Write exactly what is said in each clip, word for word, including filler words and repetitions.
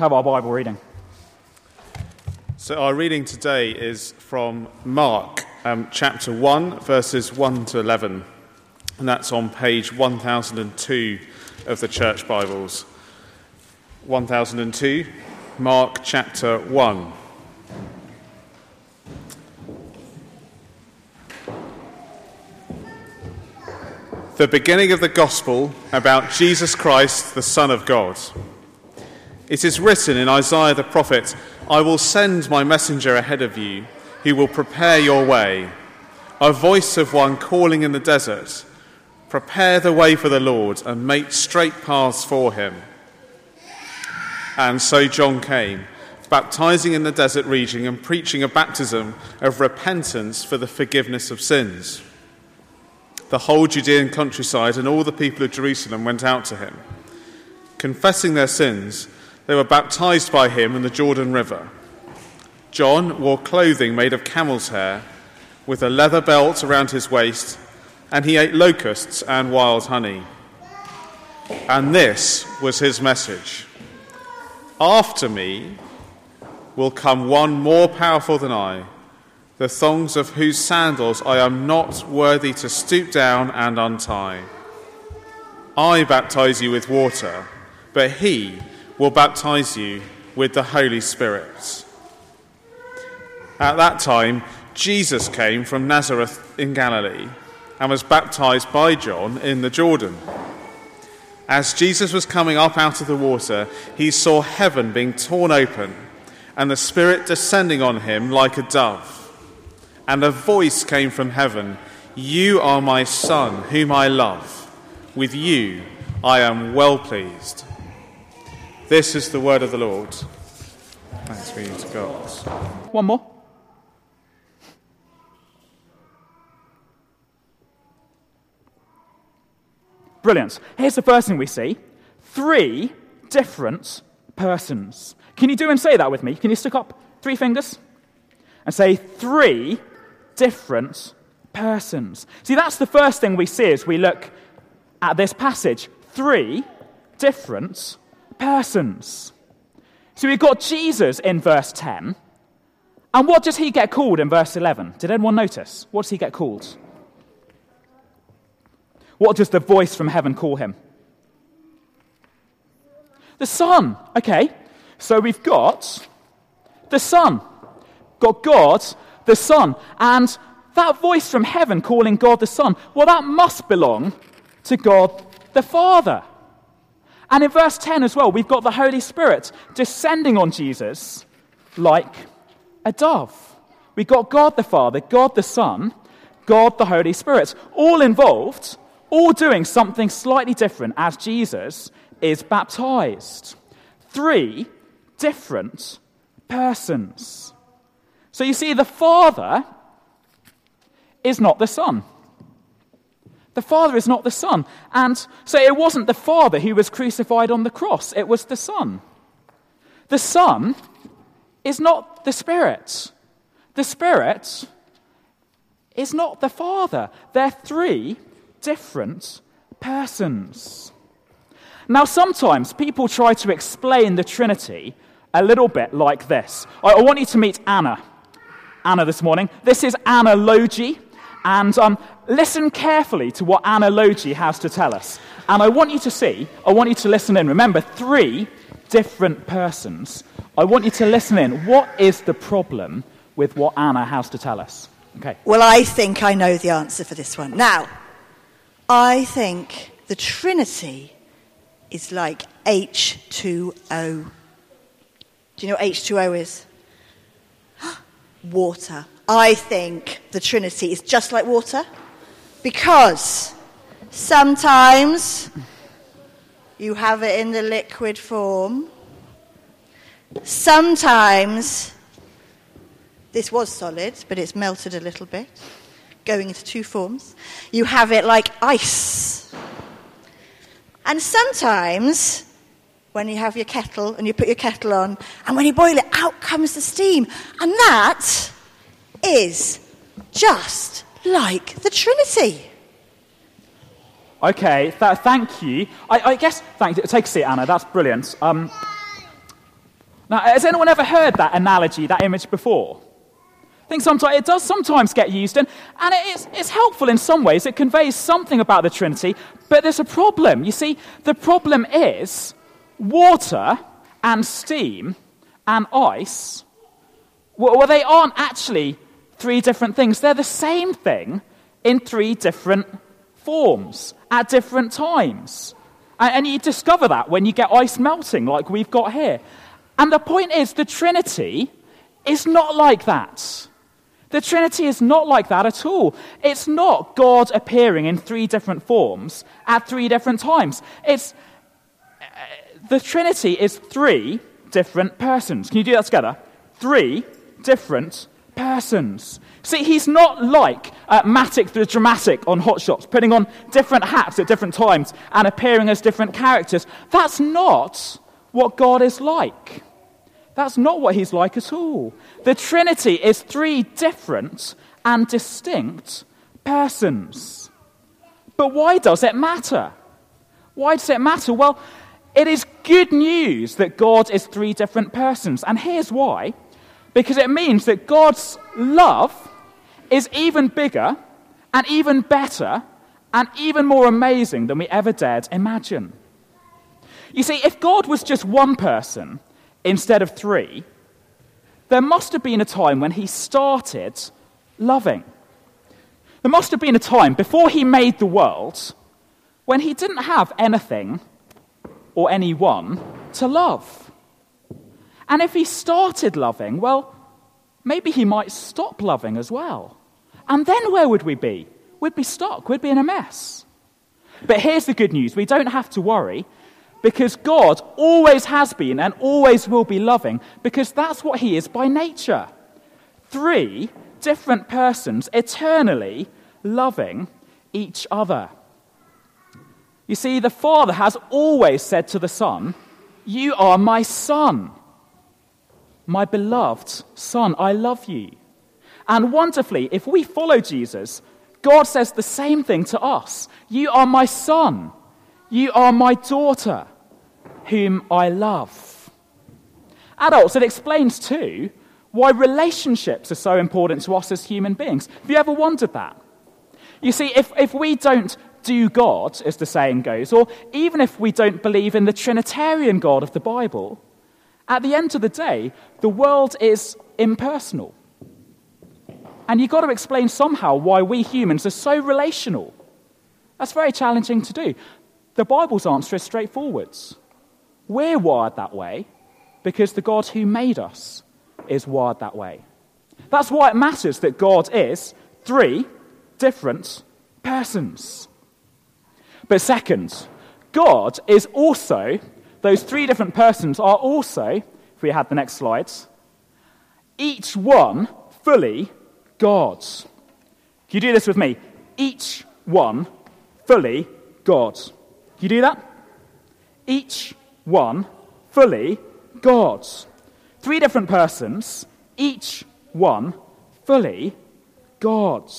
have our Bible reading. So our reading today is from Mark, um, chapter one, verses one to eleven. And that's on page one thousand two of the Church Bibles. one thousand two, Mark chapter one. The beginning of the gospel about Jesus Christ, the Son of God. It is written in Isaiah the prophet, "I will send my messenger ahead of you, who will prepare your way. A voice of one calling in the desert, prepare the way for the Lord and make straight paths for him." And so John came, baptizing in the desert region and preaching a baptism of repentance for the forgiveness of sins. The whole Judean countryside and all the people of Jerusalem went out to him. Confessing their sins, they were baptized by him in the Jordan River. John wore clothing made of camel's hair, with a leather belt around his waist, and he ate locusts and wild honey. And this was his message: "After me will come one more powerful than I, the thongs of whose sandals I am not worthy to stoop down and untie. I baptize you with water, but he will baptize you with the Holy Spirit." At that time, Jesus came from Nazareth in Galilee and was baptized by John in the Jordan. As Jesus was coming up out of the water, he saw heaven being torn open and the Spirit descending on him like a dove. And a voice came from heaven, "You are my Son, whom I love. With you I am well pleased." This is the word of the Lord. Thanks be to God. One more. Brilliant. Here's the first thing we see. Three different persons. Can you do and say that with me? Can you stick up three fingers and say three different persons? See, that's the first thing we see as we look at this passage. Three different persons. So we've got Jesus in verse ten. And what does he get called in verse eleven? Did anyone notice? What does he get called? What does the voice from heaven call him? The Son. Okay, so we've got the Son. Got God, the Son. And that voice from heaven calling God the Son, well, that must belong to God the Father. And in verse ten as well, we've got the Holy Spirit descending on Jesus like a dove. We've got God the Father, God the Son, God the Holy Spirit, all involved, all doing something slightly different as Jesus is baptized. Three different persons. So you see, the Father is not the Son. The Father is not the Son. And so it wasn't the Father who was crucified on the cross. It was the Son. The Son is not the Spirit. The Spirit is not the Father. They're three different persons. Now, sometimes people try to explain the Trinity a little bit like this. I, I want you to meet Anna. Anna this morning. This is Anna Logie. And um, listen carefully to what Anna Logie has to tell us. And I want you to see, I want you to listen in. Remember, three different persons. I want you to listen in. What is the problem with what Anna has to tell us? Okay. Well, I think I know the answer for this one. Now, I think the Trinity is like H two O. Do you know what H two O is? Water. I think the Trinity is just like water, because sometimes you have it in the liquid form. Sometimes this was solid, but it's melted a little bit, going into two forms. You have it like ice. And sometimes when you have your kettle and you put your kettle on, and when you boil it, out comes the steam. And that is just like the Trinity. Okay, th- thank you. I, I guess, thank you. Take a seat, Anna. That's brilliant. Um, Now, has anyone ever heard that analogy, that image before? I think sometimes it does sometimes get used, and, and it is, it's helpful in some ways. It conveys something about the Trinity, but there's a problem. You see, the problem is water and steam and ice, well, well, they aren't actually three different things. They're the same thing in three different forms at different times. And, and you discover that when you get ice melting like we've got here. And the point is, the Trinity is not like that. The Trinity is not like that at all. It's not God appearing in three different forms at three different times. It's uh, the Trinity is three different persons. Can you do that together? Three different persons. See, he's not like uh, Matic the Dramatic on Hot Shots, putting on different hats at different times and appearing as different characters. That's not what God is like. That's not what he's like at all. The Trinity is three different and distinct persons. But why does it matter? Why does it matter? Well, it is good news that God is three different persons. And here's why. Because it means that God's love is even bigger and even better and even more amazing than we ever dared imagine. You see, if God was just one person instead of three, there must have been a time when he started loving. There must have been a time before he made the world when he didn't have anything or anyone to love. And if he started loving, well, maybe he might stop loving as well. And then where would we be? We'd be stuck. We'd be in a mess. But here's the good news. We don't have to worry, because God always has been and always will be loving, because that's what he is by nature. Three different persons eternally loving each other. You see, the Father has always said to the Son, "You are my Son, my beloved Son, I love you." And wonderfully, if we follow Jesus, God says the same thing to us. "You are my son, you are my daughter, whom I love." Adults, it explains too why relationships are so important to us as human beings. Have you ever wondered that? You see, if, if we don't do God, as the saying goes, or even if we don't believe in the Trinitarian God of the Bible, at the end of the day, the world is impersonal. And you've got to explain somehow why we humans are so relational. That's very challenging to do. The Bible's answer is straightforward. We're wired that way because the God who made us is wired that way. That's why it matters that God is three different persons. But second, God is also, those three different persons are also, if we had the next slides, each one fully God. Can you do this with me? Each one fully God. Can you do that? Each one fully God. Three different persons, each one fully God.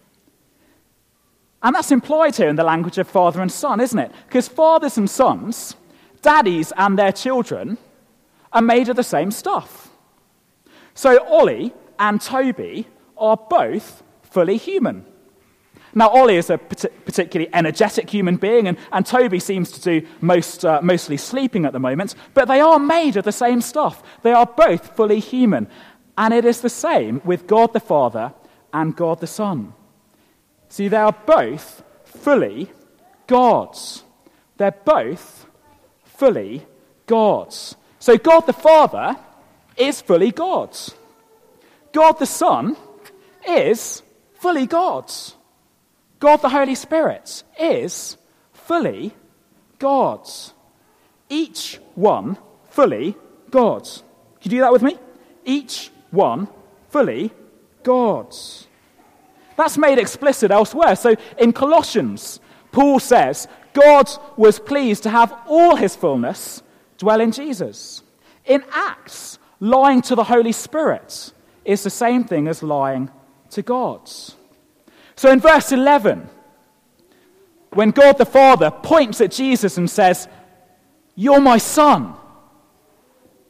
And that's implied here in the language of father and son, isn't it? Because fathers and sons, daddies and their children, are made of the same stuff. So Ollie and Toby are both fully human. Now, Ollie is a particularly energetic human being, and, and Toby seems to do most, uh, mostly sleeping at the moment, but they are made of the same stuff. They are both fully human. And it is the same with God the Father and God the Son. See, they are both fully God's. They're both fully God's. So God the Father is fully God's. God the Son is fully God's. God the Holy Spirit is fully God's. Each one fully God's. Can you do that with me? Each one fully God's. That's made explicit elsewhere. So in Colossians, Paul says, God was pleased to have all his fullness dwell in Jesus. In Acts, lying to the Holy Spirit is the same thing as lying to God. So in verse eleven, when God the Father points at Jesus and says, "You're my son,"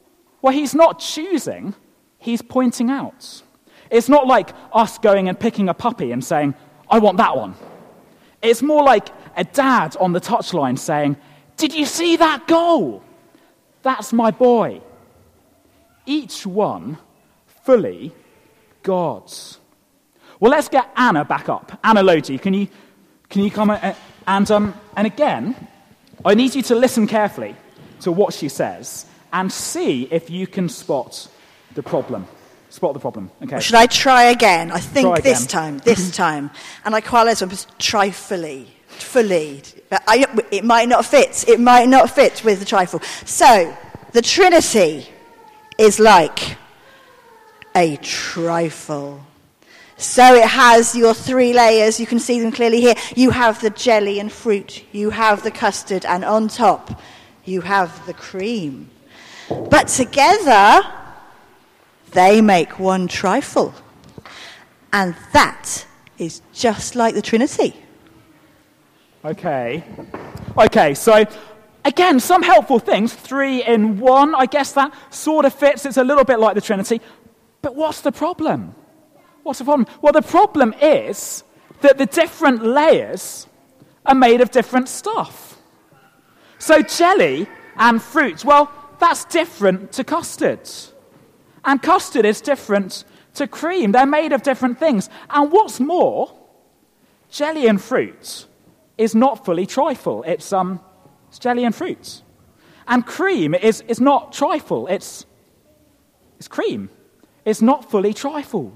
Well, he's not choosing, he's pointing out. It's not like us going and picking a puppy and saying, I want that one. It's more like a dad on the touchline saying, did you see that goal? That's my boy. Each one fully God's. Well, let's get Anna back up. Anna Logie, can you can you come and and, um, and again, I need you to listen carefully to what she says and see if you can spot the problem. Spot the problem. Okay. Should I try again? I think Try this again. time. This time, and I quite like to try fully, fully. But I, it might not fit. It might not fit with the trifle. So the Trinity is like a trifle. So it has your three layers. You can see them clearly here. You have the jelly and fruit. You have the custard. And on top, you have the cream. But together, they make one trifle. And that is just like the Trinity. Okay. Okay, so again, some helpful things. Three in one, I guess that sort of fits. It's a little bit like the Trinity. But what's the problem? What's the problem? Well, the problem is that the different layers are made of different stuff. So jelly and fruit, well, that's different to custard. And custard is different to cream. They're made of different things. And what's more, jelly and fruit is not fully trifle. It's, um, it's jelly and fruit. And cream is, is not trifle. It's, it's cream. It's not fully trifle.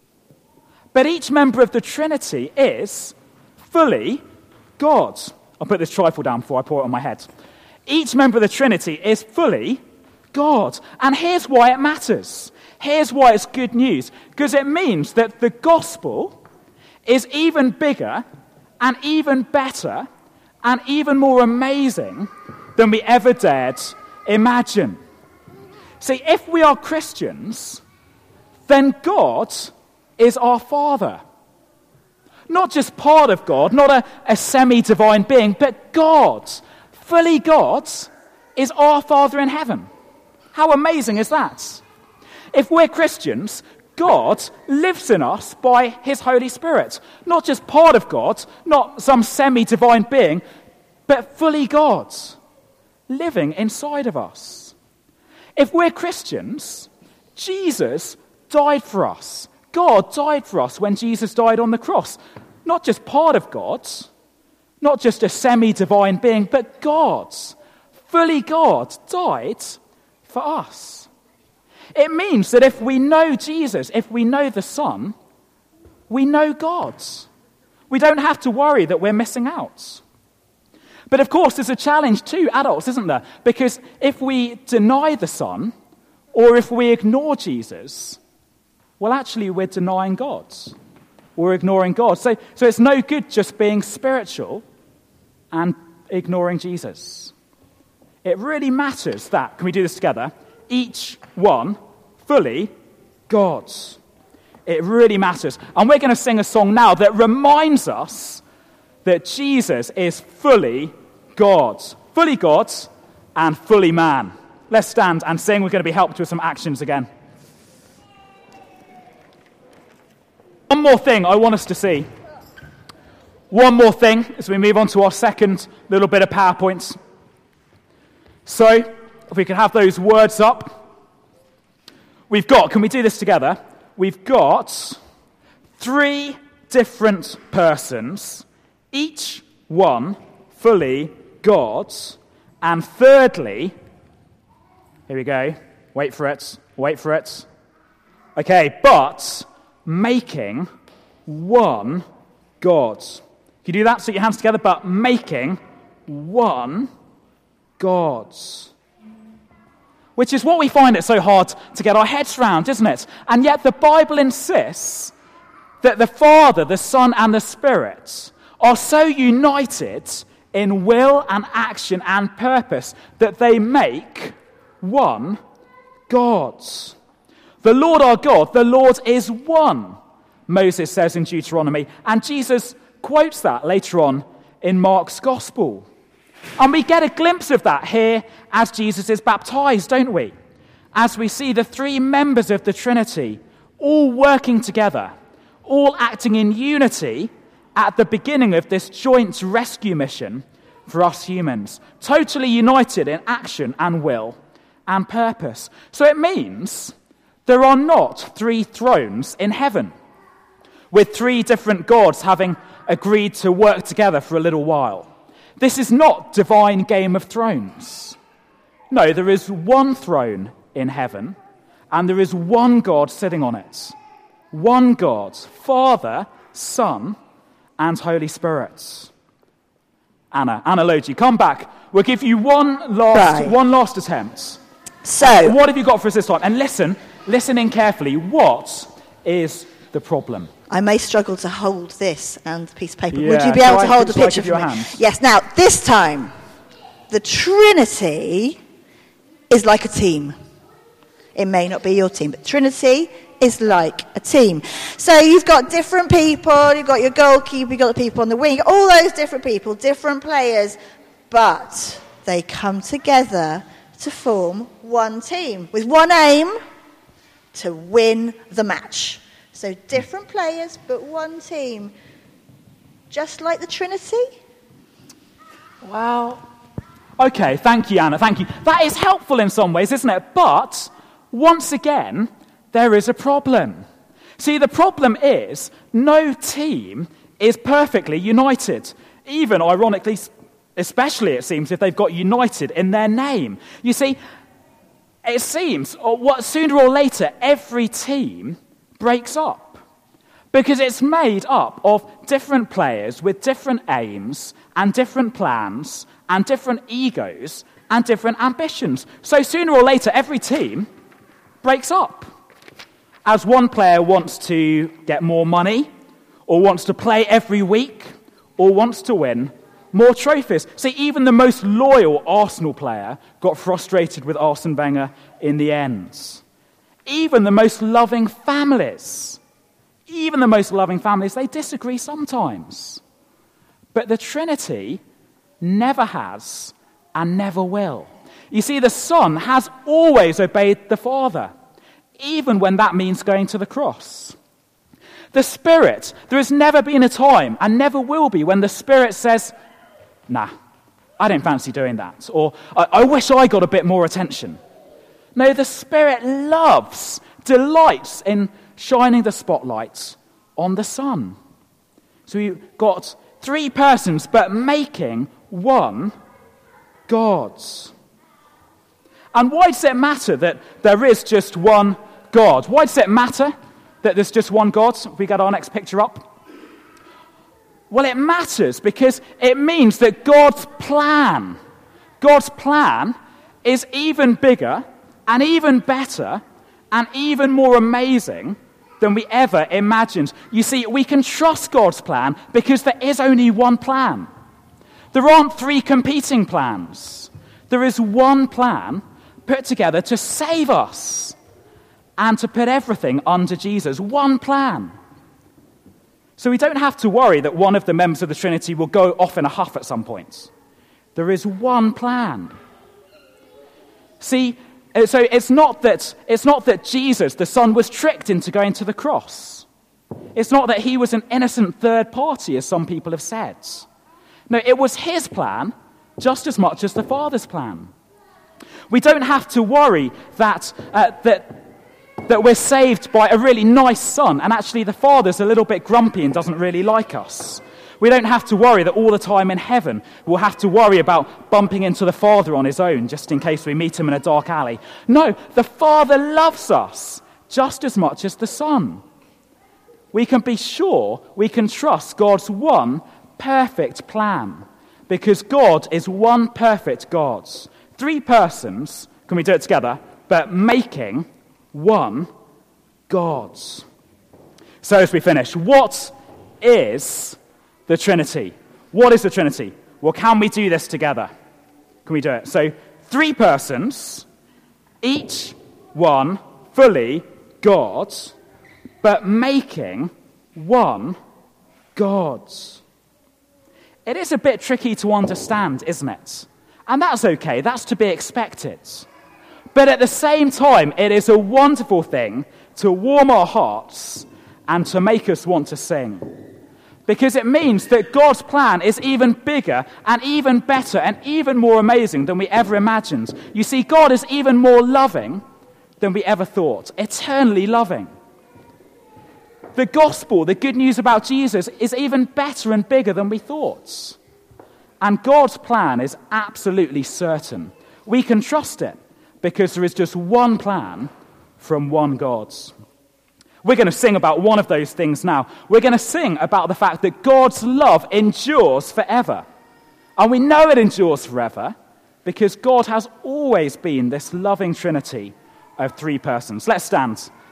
But each member of the Trinity is fully God. I'll put this trifle down before I pour it on my head. Each member of the Trinity is fully God. And here's why it matters. Here's why it's good news. Because it means that the gospel is even bigger and even better and even more amazing than we ever dared imagine. See, if we are Christians, then God is our Father. Not just part of God, not a, a semi-divine being, but God, fully God, is our Father in heaven. How amazing is that? If we're Christians, God lives in us by his Holy Spirit. Not just part of God, not some semi-divine being, but fully God, living inside of us. If we're Christians, Jesus died for us. God died for us when Jesus died on the cross. Not just part of God, not just a semi-divine being, but God, fully God, died for us. It means that if we know Jesus, if we know the Son, we know God. We don't have to worry that we're missing out. But of course, there's a challenge to adults, isn't there? Because if we deny the Son, or if we ignore Jesus, well, actually, we're denying God. We're ignoring God. So, so it's no good just being spiritual and ignoring Jesus. It really matters that, can we do this together? Each one fully God's. It really matters. And we're going to sing a song now that reminds us that Jesus is fully God. Fully God and fully man. Let's stand and sing. We're going to be helped with some actions again. One more thing I want us to see. One more thing as we move on to our second little bit of PowerPoints. So, if we can have those words up. We've got, can we do this together? We've got three different persons, each one fully God. And thirdly, here we go, wait for it, wait for it. Okay, but making one God. Can you do that? Put your hands together, but making one God. Which is what we find it so hard to get our heads around, isn't it? And yet the Bible insists that the Father, the Son, and the Spirit are so united in will and action and purpose that they make one God. The Lord our God, the Lord is one, Moses says in Deuteronomy. And Jesus quotes that later on in Mark's Gospel. And we get a glimpse of that here as Jesus is baptized, don't we? as we see the three members of the Trinity all working together, all acting in unity at the beginning of this joint rescue mission for us humans, totally united in action and will and purpose. So it means there are not three thrones in heaven, with three different gods having agreed to work together for a little while. This is not divine Game of Thrones. No, there is one throne in heaven, and there is one God sitting on it. One God, Father, Son, and Holy Spirit. Anna, Anna Logie, come back. We'll give you one last, Right. one last attempt. So, What have you got for us this time? And listen, listen in carefully. What is the problem? I may struggle to hold this and the piece of paper. Yeah, Would you be shall able to I- hold the shall I picture give you for a me? hand? Yes. Now, this time, the Trinity is like a team. It may not be your team, but Trinity is like a team. So you've got different people. You've got your goalkeeper. You've got the people on the wing. All those different people, different players, but they come together to form one team with one aim: to win the match. So different players, but one team. Just like the Trinity? Well, okay, thank you, Anna, thank you. That is helpful in some ways, isn't it? But, once again, there is a problem. See, the problem is no team is perfectly united. Even, ironically, especially it seems, if they've got united in their name. You see, it seems, or what sooner or later, every team breaks up. Because it's made up of different players with different aims and different plans and different egos and different ambitions. So sooner or later, every team breaks up. As one player wants to get more money, or wants to play every week, or wants to win more trophies. See, even the most loyal Arsenal player got frustrated with Arsene Wenger in the end. Even the most loving families, even the most loving families, they disagree sometimes. But the Trinity never has and never will. You see, the Son has always obeyed the Father, even when that means going to the cross. The Spirit, there has never been a time, and never will be, when the Spirit says, nah, I don't fancy doing that, or I, I wish I got a bit more attention. No, the Spirit loves, delights in shining the spotlight on the Son. So you've got three persons, but making one God. And why does it matter that there is just one God? Why does it matter that there's just one God? If we get our next picture up. Well, it matters because it means that God's plan, God's plan is even bigger and even better and even more amazing than we ever imagined. You see, we can trust God's plan because there is only one plan. There aren't three competing plans. There is one plan put together to save us and to put everything under Jesus. One plan. So we don't have to worry that one of the members of the Trinity will go off in a huff at some point. There is one plan. See, so it's not that it's not that Jesus, the Son, was tricked into going to the cross. It's not that he was an innocent third party, as some people have said. No, it was his plan just as much as the Father's plan. We don't have to worry that uh, that that we're saved by a really nice Son, and actually the Father's a little bit grumpy and doesn't really like us. We don't have to worry that all the time in heaven we'll have to worry about bumping into the Father on his own, just in case we meet him in a dark alley. No, the Father loves us just as much as the Son. We can be sure, we can trust God's one perfect plan, because God is one perfect God. Three persons, can we do it together, but making one God. So as we finish, what is the Trinity? What is the Trinity? Well, can we do this together? Can we do it? So, three persons, each one fully God, but making one God. It is a bit tricky to understand, isn't it? And that's okay, that's to be expected. But at the same time, it is a wonderful thing to warm our hearts and to make us want to sing. Because it means that God's plan is even bigger and even better and even more amazing than we ever imagined. You see, God is even more loving than we ever thought, eternally loving. The gospel, the good news about Jesus, is even better and bigger than we thought. And God's plan is absolutely certain. We can trust it because there is just one plan from one God. We're going to sing about one of those things now. We're going to sing about the fact that God's love endures forever. And we know it endures forever because God has always been this loving Trinity of three persons. Let's stand